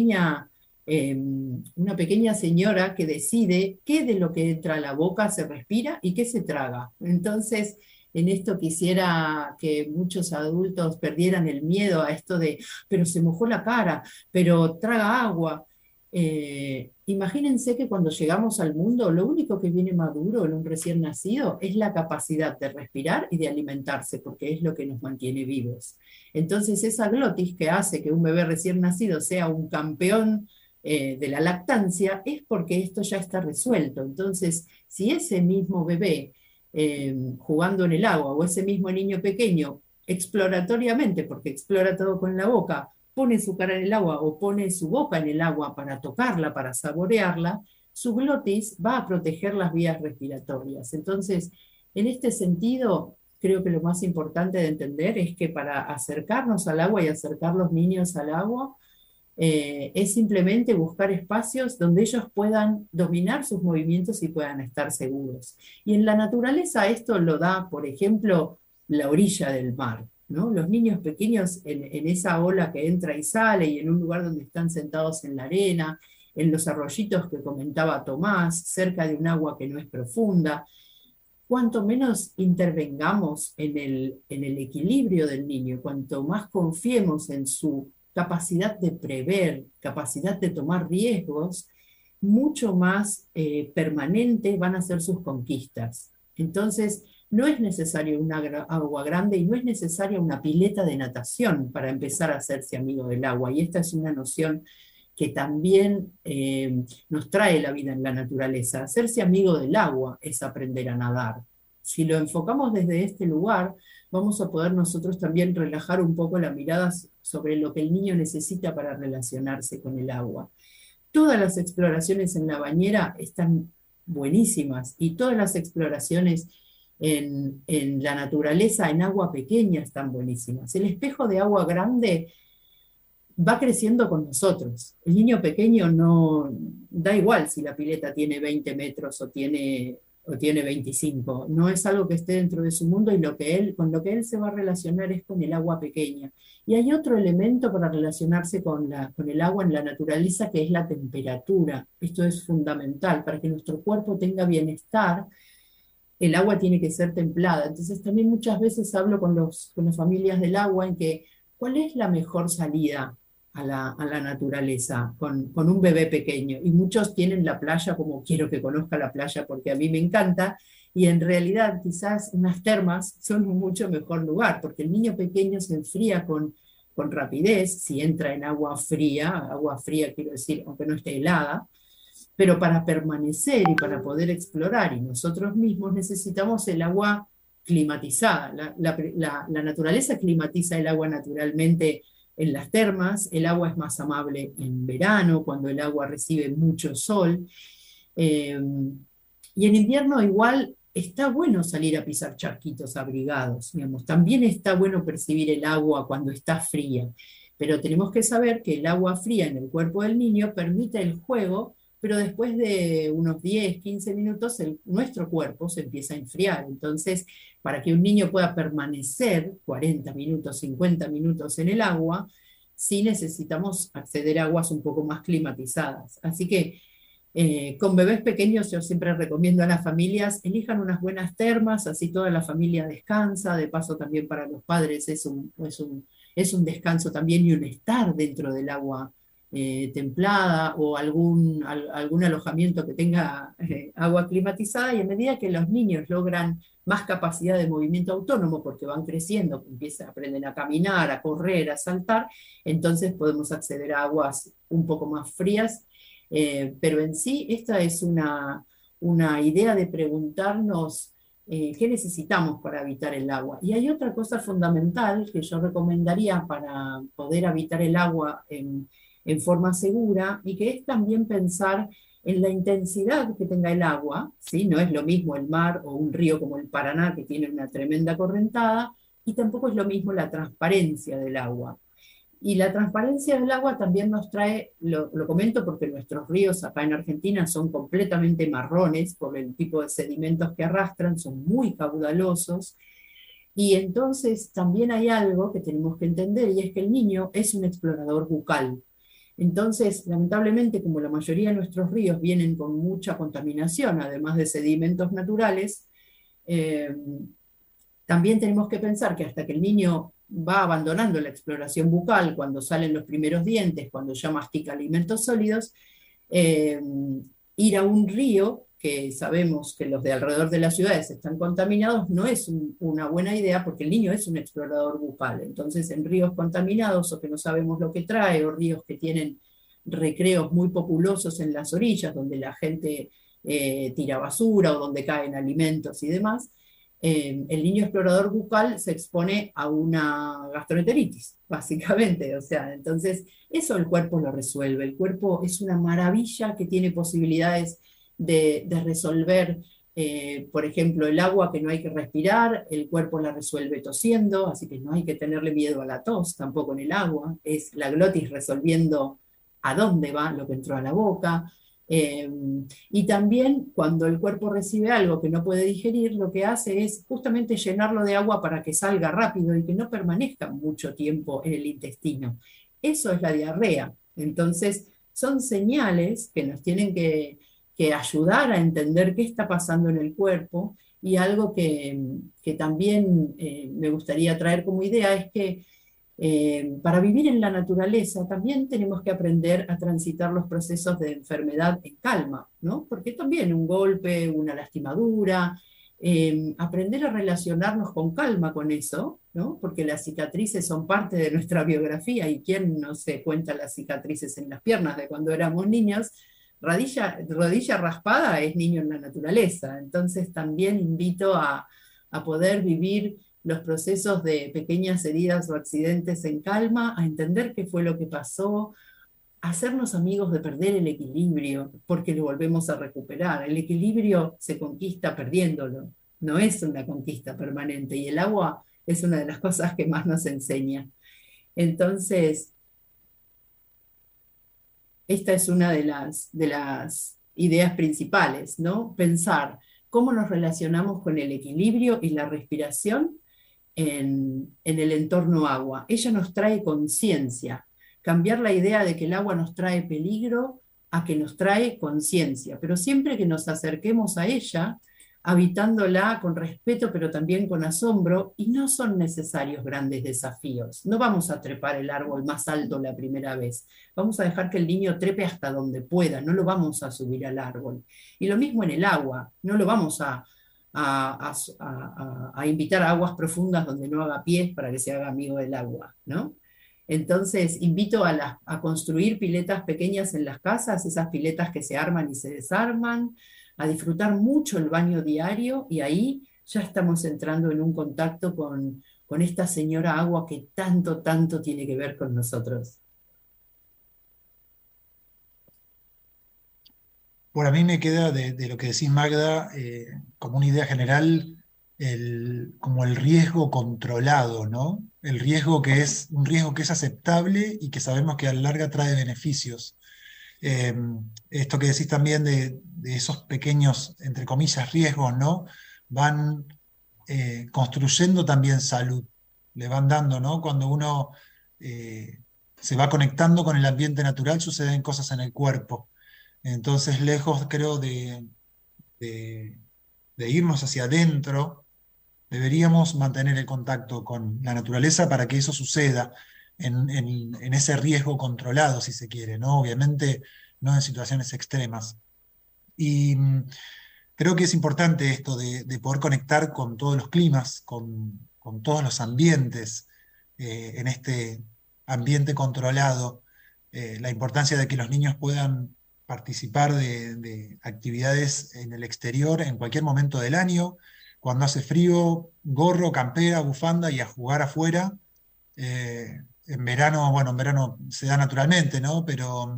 una pequeña señora que decide qué de lo que entra a la boca se respira y qué se traga. Entonces, en esto quisiera que muchos adultos perdieran el miedo a esto de, pero se mojó la cara, pero traga agua. Imagínense que cuando llegamos al mundo, lo único que viene maduro en un recién nacido es la capacidad de respirar y de alimentarse, porque es lo que nos mantiene vivos. Entonces, esa glotis que hace que un bebé recién nacido sea un campeón de la lactancia es porque esto ya está resuelto. Entonces, si ese mismo bebé jugando en el agua, o ese mismo niño pequeño exploratoriamente, porque explora todo con la boca, pone su cara en el agua o pone su boca en el agua para tocarla, para saborearla, su glotis va a proteger las vías respiratorias. Entonces, en este sentido, creo que lo más importante de entender es que para acercarnos al agua y acercar los niños al agua, es simplemente buscar espacios donde ellos puedan dominar sus movimientos y puedan estar seguros. Y en la naturaleza esto lo da, por ejemplo, la orilla del mar, ¿no? Los niños pequeños en esa ola que entra y sale y en un lugar donde están sentados en la arena, en los arroyitos que comentaba Tomás, cerca de un agua que no es profunda, cuanto menos intervengamos en el equilibrio del niño, cuanto más confiemos en su capacidad de prever, capacidad de tomar riesgos, mucho más permanentes van a ser sus conquistas. Entonces, no es necesario una agua grande y no es necesaria una pileta de natación para empezar a hacerse amigo del agua. Y esta es una noción que también nos trae la vida en la naturaleza. Hacerse amigo del agua es aprender a nadar. Si lo enfocamos desde este lugar, vamos a poder nosotros también relajar un poco la mirada sobre lo que el niño necesita para relacionarse con el agua. Todas las exploraciones en la bañera están buenísimas y todas las exploraciones en la naturaleza, en agua pequeña, están buenísimas. El espejo de agua grande va creciendo con nosotros. El niño pequeño no da igual si la pileta tiene 20 metros o tiene 25. No es algo que esté dentro de su mundo y con lo que él se va a relacionar es con el agua pequeña. Y hay otro elemento para relacionarse con el agua en la naturaleza, que es la temperatura. Esto es fundamental. Para que nuestro cuerpo tenga bienestar, el agua tiene que ser templada. Entonces también muchas veces hablo con las familias del agua en que, ¿cuál es la mejor salida a la naturaleza con un bebé pequeño? Y muchos tienen la playa como quiero que conozca la playa porque a mí me encanta, y en realidad quizás unas termas son un mucho mejor lugar, porque el niño pequeño se enfría con rapidez si entra en agua fría quiero decir, aunque no esté helada, pero para permanecer y para poder explorar y nosotros mismos necesitamos el agua climatizada. La naturaleza climatiza el agua naturalmente en las termas, el agua es más amable en verano, cuando el agua recibe mucho sol, y en invierno igual está bueno salir a pisar charquitos abrigados, digamos. También está bueno percibir el agua cuando está fría, pero tenemos que saber que el agua fría en el cuerpo del niño permite el juego, pero después de unos 10, 15 minutos nuestro cuerpo se empieza a enfriar. Entonces, para que un niño pueda permanecer 40 minutos, 50 minutos en el agua, sí necesitamos acceder a aguas un poco más climatizadas. Así que con bebés pequeños yo siempre recomiendo a las familias, elijan unas buenas termas, así toda la familia descansa, de paso también para los padres es un descanso también y un estar dentro del agua templada o algún alojamiento que tenga agua climatizada, y a medida que los niños logran más capacidad de movimiento autónomo porque van creciendo, aprenden a caminar, a correr, a saltar, entonces podemos acceder a aguas un poco más frías. Pero en sí, esta es una idea de preguntarnos qué necesitamos para habitar el agua. Y hay otra cosa fundamental que yo recomendaría para poder habitar el agua en forma segura, y que es también pensar en la intensidad que tenga el agua, ¿sí? No es lo mismo el mar o un río como el Paraná, que tiene una tremenda correntada, y tampoco es lo mismo la transparencia del agua. Y la transparencia del agua también nos trae, lo comento porque nuestros ríos acá en Argentina son completamente marrones por el tipo de sedimentos que arrastran, son muy caudalosos, y entonces también hay algo que tenemos que entender, y es que el niño es un explorador bucal. Entonces, lamentablemente, como la mayoría de nuestros ríos vienen con mucha contaminación, además de sedimentos naturales, eh, también tenemos que pensar que hasta que el niño va abandonando la exploración bucal, cuando salen los primeros dientes, cuando ya mastica alimentos sólidos, eh, ir a un río, que sabemos que los de alrededor de las ciudades están contaminados, no es una buena idea porque el niño es un explorador bucal. Entonces, en ríos contaminados o que no sabemos lo que trae, o ríos que tienen recreos muy populosos en las orillas, donde la gente tira basura o donde caen alimentos y demás, el niño explorador bucal se expone a una gastroenteritis, básicamente. O sea, entonces eso el cuerpo lo resuelve. El cuerpo es una maravilla que tiene posibilidades de resolver, por ejemplo, el agua que no hay que respirar, el cuerpo la resuelve tosiendo, así que no hay que tenerle miedo a la tos tampoco en el agua. Es la glotis resolviendo a dónde va lo que entró a la boca. Y también cuando el cuerpo recibe algo que no puede digerir, lo que hace es justamente llenarlo de agua para que salga rápido y que no permanezca mucho tiempo en el intestino. Eso es la diarrea. Entonces, son señales que nos tienen que ayudar a entender qué está pasando en el cuerpo. Y algo que también me gustaría traer como idea es que para vivir en la naturaleza también tenemos que aprender a transitar los procesos de enfermedad en calma, ¿no? Porque también un golpe, una lastimadura, aprender a relacionarnos con calma con eso, ¿no? Porque las cicatrices son parte de nuestra biografía, y quién no se cuenta las cicatrices en las piernas de cuando éramos niños. Rodilla raspada es niño en la naturaleza. Entonces también invito a poder vivir los procesos de pequeñas heridas o accidentes en calma, a entender qué fue lo que pasó, a hacernos amigos de perder el equilibrio, porque lo volvemos a recuperar. El equilibrio se conquista perdiéndolo, no es una conquista permanente, y el agua es una de las cosas que más nos enseña. Entonces, esta es una de las ideas principales, ¿no? Pensar cómo nos relacionamos con el equilibrio y la respiración en el entorno agua. Ella nos trae conciencia, cambiar la idea de que el agua nos trae peligro a que nos trae conciencia, pero siempre que nos acerquemos a ella, habitándola con respeto, pero también con asombro, y no son necesarios grandes desafíos. No vamos a trepar el árbol más alto la primera vez, vamos a dejar que el niño trepe hasta donde pueda, no lo vamos a subir al árbol. Y lo mismo en el agua, no lo vamos a invitar a aguas profundas donde no haga pies para que se haga amigo del agua, ¿no? Entonces, invito a construir piletas pequeñas en las casas, esas piletas que se arman y se desarman, a disfrutar mucho el baño diario, y ahí ya estamos entrando en un contacto con esta señora agua que tanto, tanto tiene que ver con nosotros. Por a mí me queda de lo que decís, Magda, como una idea general, como el riesgo controlado, ¿no? El riesgo que es un riesgo que es aceptable y que sabemos que a la larga trae beneficios. Eh, Esto que decís también de esos pequeños, entre comillas, riesgos, ¿no? Van construyendo también salud, le van dando, ¿no? Cuando uno se va conectando con el ambiente natural, suceden cosas en el cuerpo. Entonces, lejos, creo, de- de irnos hacia adentro, deberíamos mantener el contacto con la naturaleza para que eso suceda en ese riesgo controlado, si se quiere, ¿no? Obviamente no en situaciones extremas. Y creo que es importante esto de poder conectar con todos los climas, con todos los ambientes, en este ambiente controlado, la importancia de que los niños puedan participar de actividades en el exterior en cualquier momento del año, cuando hace frío, gorro, campera, bufanda y a jugar afuera. En verano, bueno, en verano se da naturalmente, ¿no? Pero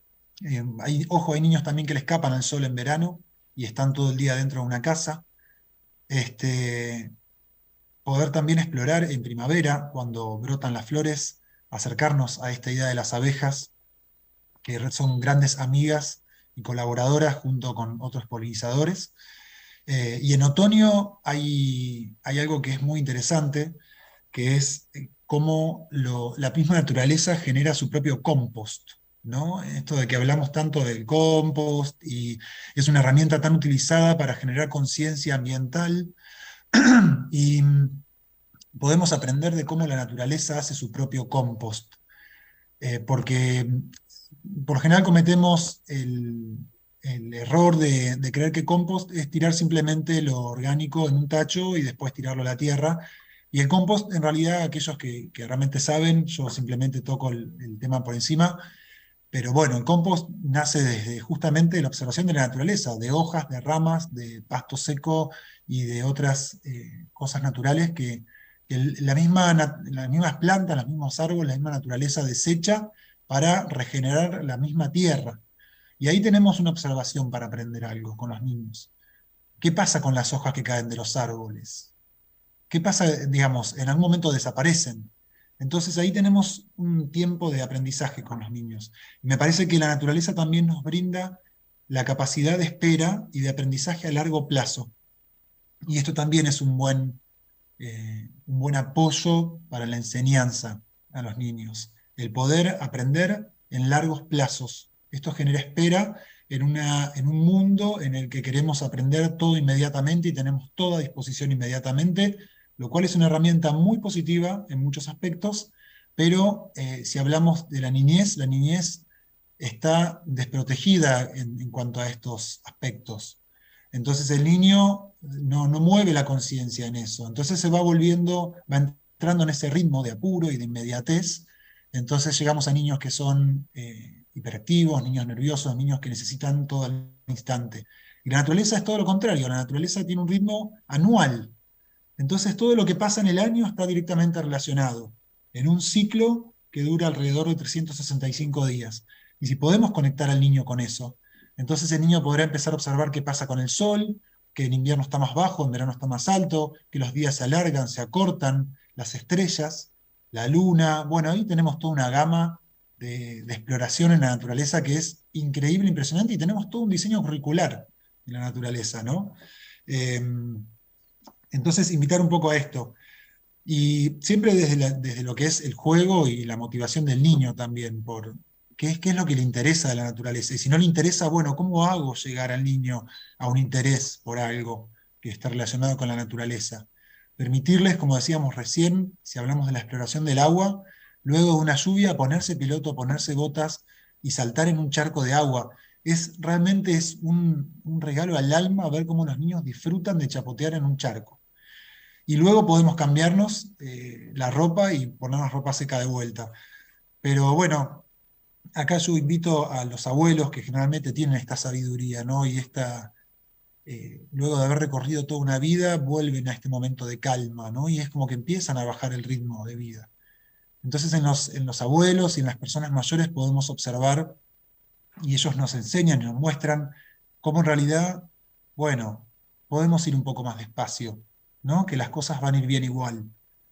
ojo, hay niños también que le escapan al sol en verano y están todo el día dentro de una casa. Este, Poder también explorar en primavera, cuando brotan las flores, acercarnos a esta idea de las abejas, que son grandes amigas y colaboradoras junto con otros polinizadores. Y en otoño hay algo que es muy interesante, que es cómo la misma naturaleza genera su propio compost, ¿no? Esto de que hablamos tanto del compost y es una herramienta tan utilizada para generar conciencia ambiental y podemos aprender de cómo la naturaleza hace su propio compost, porque por lo general cometemos el error de creer que compost es tirar simplemente lo orgánico en un tacho y después tirarlo a la tierra. Y el compost, en realidad, aquellos que realmente saben, yo simplemente toco el tema por encima, pero bueno, el compost nace desde justamente la observación de la naturaleza, de hojas, de ramas, de pasto seco y de otras cosas naturales que las mismas plantas, los mismos árboles, la misma naturaleza desecha para regenerar la misma tierra. Y ahí tenemos una observación para aprender algo con los niños. ¿Qué pasa con las hojas que caen de los árboles? ¿Qué pasa, digamos, en algún momento desaparecen? Entonces ahí tenemos un tiempo de aprendizaje con los niños. Y me parece que la naturaleza también nos brinda la capacidad de espera y de aprendizaje a largo plazo. Y esto también es un buen apoyo para la enseñanza a los niños. El poder aprender en largos plazos. Esto genera espera en un mundo en el que queremos aprender todo inmediatamente y tenemos toda disposición inmediatamente, lo cual es una herramienta muy positiva en muchos aspectos, pero si hablamos de la niñez está desprotegida en cuanto a estos aspectos. Entonces el niño no mueve la conciencia en eso, entonces se va va entrando en ese ritmo de apuro y de inmediatez. Entonces llegamos a niños que son hiperactivos, niños nerviosos, niños que necesitan todo al instante. Y la naturaleza es todo lo contrario, la naturaleza tiene un ritmo anual. Entonces todo lo que pasa en el año está directamente relacionado en un ciclo que dura alrededor de 365 días. Y si podemos conectar al niño con eso, entonces el niño podrá empezar a observar qué pasa con el sol, que en invierno está más bajo, en verano está más alto, que los días se alargan, se acortan, las estrellas, la luna. Bueno, ahí tenemos toda una gama de exploración en la naturaleza que es increíble, impresionante, y tenemos todo un diseño curricular en la naturaleza, ¿no? Eh, entonces, invitar un poco a esto. Y siempre desde lo que es el juego y la motivación del niño también, por qué es lo que le interesa de la naturaleza. Y si no le interesa, bueno, ¿cómo hago llegar al niño a un interés por algo que está relacionado con la naturaleza? Permitirles, como decíamos recién, si hablamos de la exploración del agua, luego de una lluvia, ponerse piloto, ponerse botas y saltar en un charco de agua. Realmente es un regalo al alma ver cómo los niños disfrutan de chapotear en un charco. Y luego podemos cambiarnos la ropa y ponernos ropa seca de vuelta. Pero bueno, acá yo invito a los abuelos que generalmente tienen esta sabiduría, ¿no? Y luego de haber recorrido toda una vida, vuelven a este momento de calma, ¿no? Y es como que empiezan a bajar el ritmo de vida. Entonces en los abuelos y en las personas mayores podemos observar, y ellos nos enseñan y nos muestran cómo en realidad, bueno, podemos ir un poco más despacio, ¿no? Que las cosas van a ir bien igual.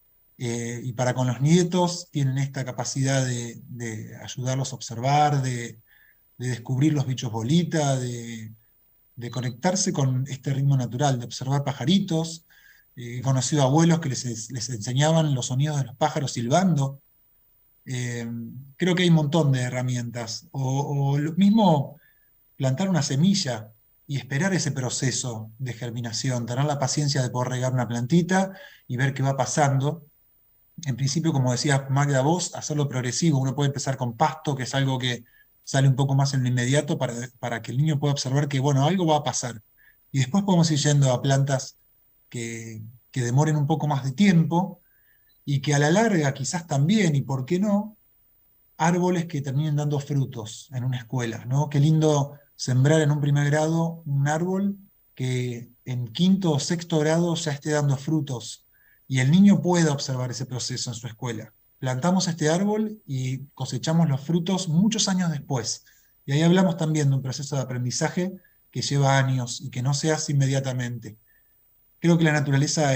Y para con los nietos tienen esta capacidad de ayudarlos a observar, de descubrir los bichos bolita, de conectarse con este ritmo natural, de observar pajaritos. He conocido abuelos que les enseñaban los sonidos de los pájaros silbando, Eh, Creo que hay un montón de herramientas. O lo mismo plantar una semilla y esperar ese proceso de germinación, tener la paciencia de poder regar una plantita y ver qué va pasando. En principio, como decías Magda, vos, hacerlo progresivo. Uno puede empezar con pasto, que es algo que sale un poco más en lo inmediato para que el niño pueda observar que, bueno, algo va a pasar. Y después podemos ir yendo a plantas que, que demoren un poco más de tiempo y que a la larga quizás también, y por qué no, árboles que terminen dando frutos en una escuela, ¿no? Qué lindo sembrar en un primer grado un árbol que en quinto o sexto grado ya esté dando frutos y el niño pueda observar ese proceso en su escuela. Plantamos este árbol y cosechamos los frutos muchos años después. Y ahí hablamos también de un proceso de aprendizaje que lleva años y que no se hace inmediatamente. Creo que la naturaleza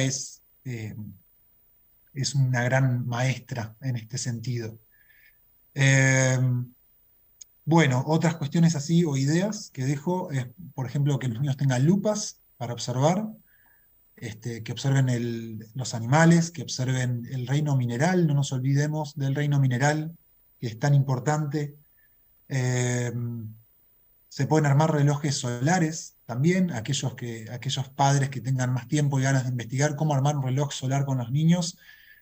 es una gran maestra en este sentido. Eh, bueno, otras cuestiones así o ideas que dejo es, por ejemplo, que los niños tengan lupas para observar, que observen los animales, que observen el reino mineral, no nos olvidemos del reino mineral, que es tan importante. Eh, Se pueden armar relojes solares también, aquellos padres que tengan más tiempo y ganas de investigar cómo armar un reloj solar con los niños,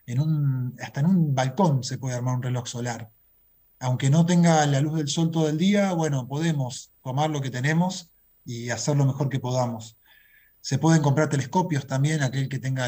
hasta en un balcón se puede armar un reloj solar. Aunque no tenga la luz del sol todo el día, bueno, podemos tomar lo que tenemos y hacer lo mejor que podamos. Se pueden comprar telescopios también, aquel que tenga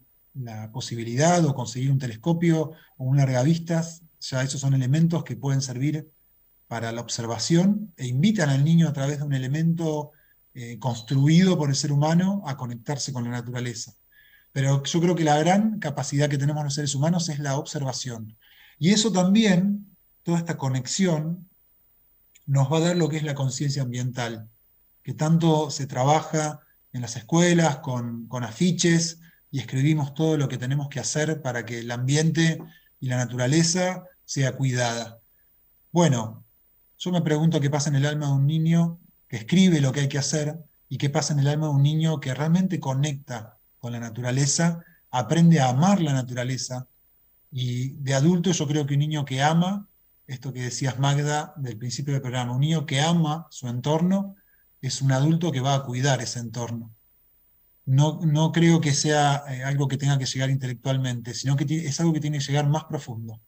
la posibilidad o conseguir un telescopio o un largavistas, ya esos son elementos que pueden servir para la observación e invitan al niño a través de un elemento construido por el ser humano a conectarse con la naturaleza. Pero yo creo que la gran capacidad que tenemos los seres humanos es la observación. Y eso también, toda esta conexión, nos va a dar lo que es la conciencia ambiental, que tanto se trabaja en las escuelas con afiches y escribimos todo lo que tenemos que hacer para que el ambiente y la naturaleza sea cuidada. Bueno, yo me pregunto qué pasa en el alma de un niño que escribe lo que hay que hacer y qué pasa en el alma de un niño que realmente conecta con la naturaleza, aprende a amar la naturaleza. Y de adulto yo creo que un niño que ama, esto que decías Magda del principio del programa, un niño que ama su entorno es un adulto que va a cuidar ese entorno. No, no creo que sea algo que tenga que llegar intelectualmente, sino que es algo que tiene que llegar más profundo,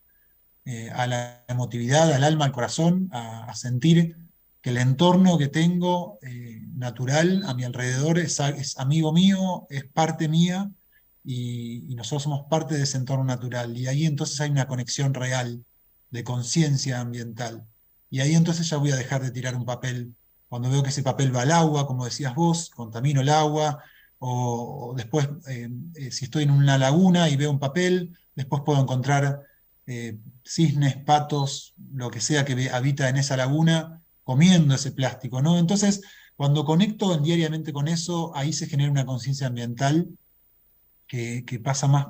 a la emotividad, al alma, al corazón, a sentir que el entorno que tengo natural a mi alrededor es amigo mío, es parte mía y nosotros somos parte de ese entorno natural. Y ahí entonces hay una conexión real de conciencia ambiental. Y ahí entonces ya voy a dejar de tirar un papel. Cuando veo que ese papel va al agua, como decías vos, contamino el agua, o después, si estoy en una laguna y veo un papel, después puedo encontrar cisnes, patos, lo que sea que habita en esa laguna, comiendo ese plástico, ¿no? Entonces, cuando conecto diariamente con eso, ahí se genera una conciencia ambiental que pasa más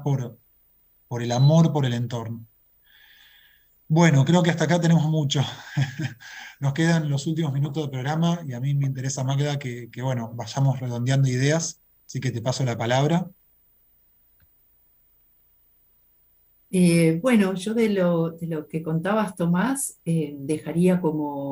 por el amor por el entorno. Bueno, creo que hasta acá tenemos mucho. Nos quedan los últimos minutos del programa y a mí me interesa, Magda, que bueno, vayamos redondeando ideas, así que te paso la palabra. Bueno, yo de lo que contabas, Tomás, dejaría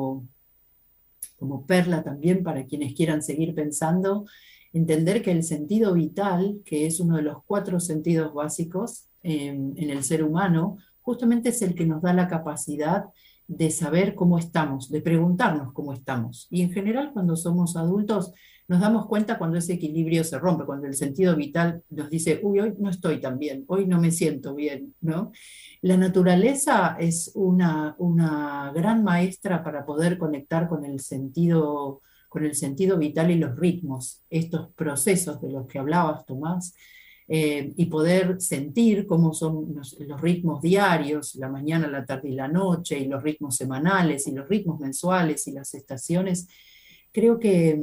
como perla también para quienes quieran seguir pensando, entender que el sentido vital, que es uno de los 4 sentidos básicos en el ser humano, justamente es el que nos da la capacidad de saber cómo estamos, de preguntarnos cómo estamos. Y en general, cuando somos adultos, nos damos cuenta cuando ese equilibrio se rompe, cuando el sentido vital nos dice, uy, hoy no estoy tan bien, hoy no me siento bien, ¿no? La naturaleza es una gran maestra para poder conectar con el sentido vital y los ritmos, estos procesos de los que hablabas, Tomás, y poder sentir cómo son los ritmos diarios, la mañana, la tarde y la noche, y los ritmos semanales, y los ritmos mensuales, y las estaciones. Creo que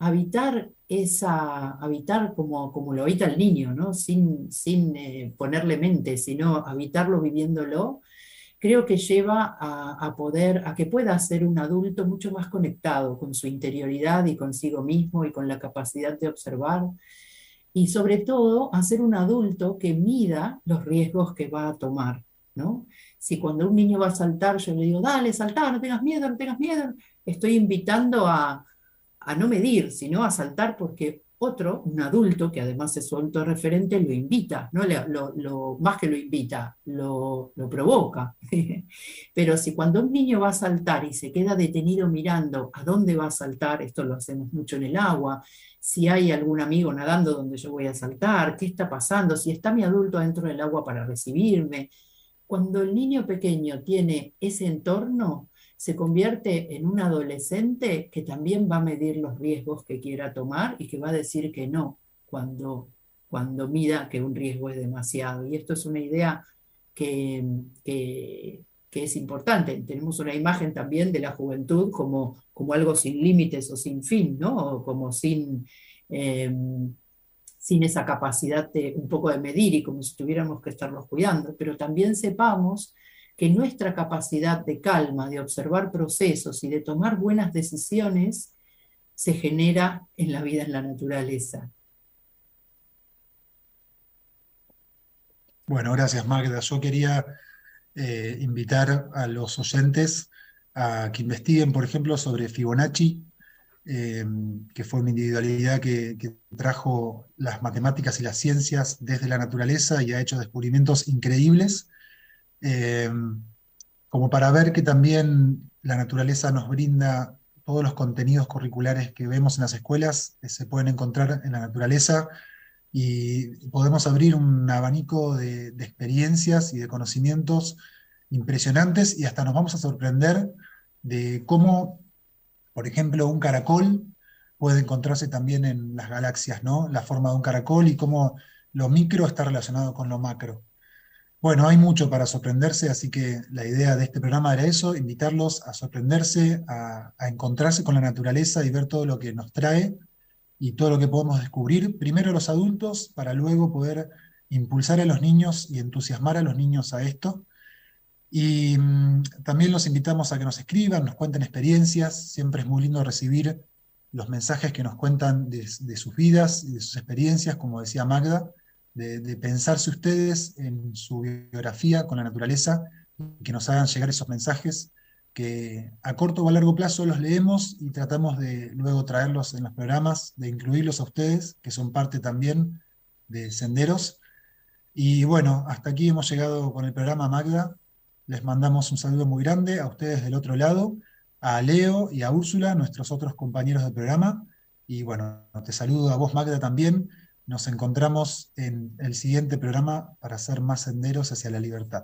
habitar como lo habita el niño, ¿no? Sin ponerle mente, sino habitarlo viviéndolo, creo que lleva a que pueda ser un adulto mucho más conectado con su interioridad y consigo mismo y con la capacidad de observar y sobre todo a ser un adulto que mida los riesgos que va a tomar, ¿no? Si cuando un niño va a saltar, yo le digo, dale, saltá, no tengas miedo, no tengas miedo, estoy invitando a no medir, sino a saltar porque otro, un adulto, que además es su autorreferente, lo invita, ¿no? Más que lo invita, lo provoca. Pero si cuando un niño va a saltar y se queda detenido mirando a dónde va a saltar, esto lo hacemos mucho en el agua, si hay algún amigo nadando donde yo voy a saltar, qué está pasando, si está mi adulto dentro del agua para recibirme. Cuando el niño pequeño tiene ese entorno, se convierte en un adolescente que también va a medir los riesgos que quiera tomar y que va a decir que no cuando mida que un riesgo es demasiado. Y esto es una idea que, que es importante. Tenemos una imagen también de la juventud como algo sin límites o sin fin, ¿no? O como sin esa capacidad un poco de medir y como si tuviéramos que estarlos cuidando. Pero también sepamos que nuestra capacidad de calma, de observar procesos y de tomar buenas decisiones se genera en la vida en la naturaleza. Bueno, gracias Magda. Yo quería invitar a los oyentes a que investiguen, por ejemplo, sobre Fibonacci, que fue una individualidad que trajo las matemáticas y las ciencias desde la naturaleza y ha hecho descubrimientos increíbles. Como para ver que también la naturaleza nos brinda todos los contenidos curriculares que vemos en las escuelas, se pueden encontrar en la naturaleza y podemos abrir un abanico de experiencias y de conocimientos impresionantes y hasta nos vamos a sorprender de cómo, por ejemplo, un caracol puede encontrarse también en las galaxias, ¿no? La forma de un caracol y cómo lo micro está relacionado con lo macro. Bueno, hay mucho para sorprenderse, así que la idea de este programa era eso, invitarlos a sorprenderse, a encontrarse con la naturaleza y ver todo lo que nos trae y todo lo que podemos descubrir, primero los adultos, para luego poder impulsar a los niños y entusiasmar a los niños a esto. Y también los invitamos a que nos escriban, nos cuenten experiencias, siempre es muy lindo recibir los mensajes que nos cuentan de sus vidas y de sus experiencias, como decía Magda, de pensarse ustedes en su biografía con la naturaleza, y que nos hagan llegar esos mensajes que a corto o a largo plazo los leemos y tratamos de luego traerlos en los programas, de incluirlos a ustedes, que son parte también de Senderos. Y bueno, hasta aquí hemos llegado con el programa, Magda. Les mandamos un saludo muy grande a ustedes del otro lado, a Leo y a Úrsula, nuestros otros compañeros del programa. Y bueno, te saludo a vos, Magda, también. Nos encontramos en el siguiente programa para hacer más senderos hacia la libertad.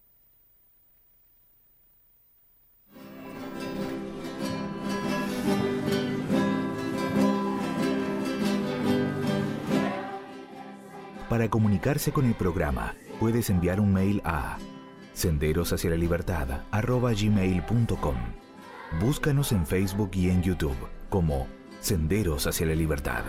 Para comunicarse con el programa, puedes enviar un mail a senderoshacialalibertad@gmail.com. Búscanos en Facebook y en YouTube como Senderos hacia la Libertad.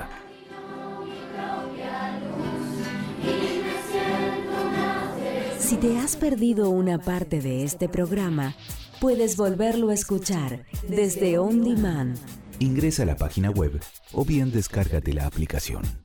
Si te has perdido una parte de este programa, puedes volverlo a escuchar desde On Demand. Ingresa a la página web o bien descárgate la aplicación.